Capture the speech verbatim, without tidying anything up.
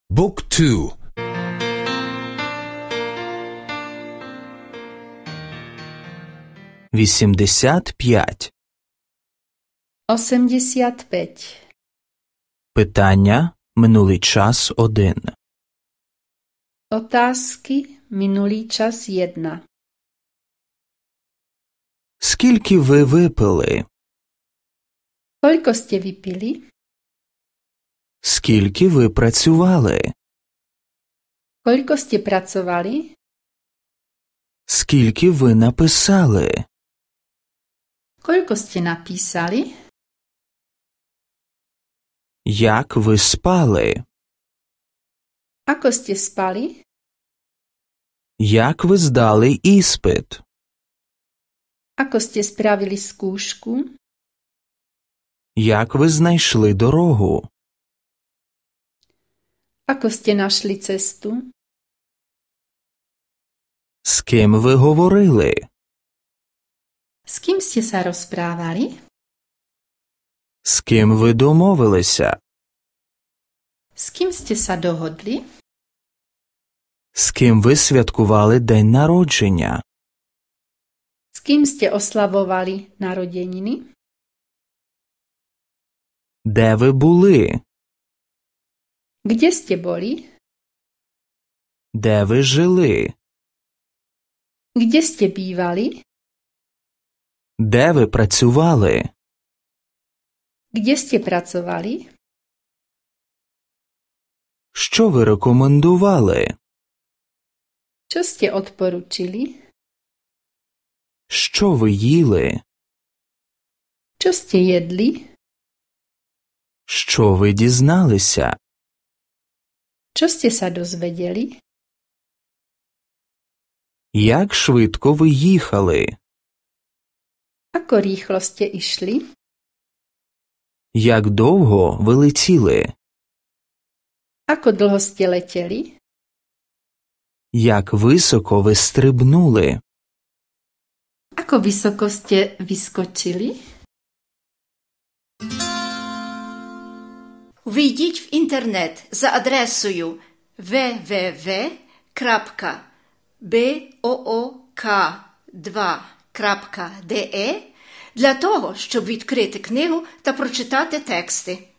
Book two. вісімдесят п'ять. Osemdesiat päť. Питання минулий час один. Otázky minulý čas jedna. Скільки ви випили? Koľko ste vypili? Скільки ви працювали? Koľko ste pracovali? Скільки ви написали? Koľko ste napísali? Як ви спали? Ako ste spali? Як ви здали іспит? Ako ste spravili skúšku? Як ви знайшли дорогу? Ako ste našli cestu? З ким ви говорили? S kým ste sa rozprávali? З ким ви домовилися? S kým ste sa dohodli? З ким ви святкували день народження? S kým ste oslavovali narodeniny? Де ви були? Kde ste boli? Де ви жили? Kde ste bývali? Де ви працювали? Kde ste pracovali? Що ви рекомендували? Čo ste odporučili? Що ви їли? Čo ste jedli? Що ви дізналися? Čo ste sa dozvedeli? Як швидко ви їхали? Ako rýchlo ste išli? Як довго ви летіли? Ako dlho ste leteli? Як високо ви стрибнули? Ako vysoko ste vyskočili? Ввійдіть в інтернет за адресою double-u double-u double-u крапка book два крапка de для того, щоб відкрити книгу та прочитати тексти.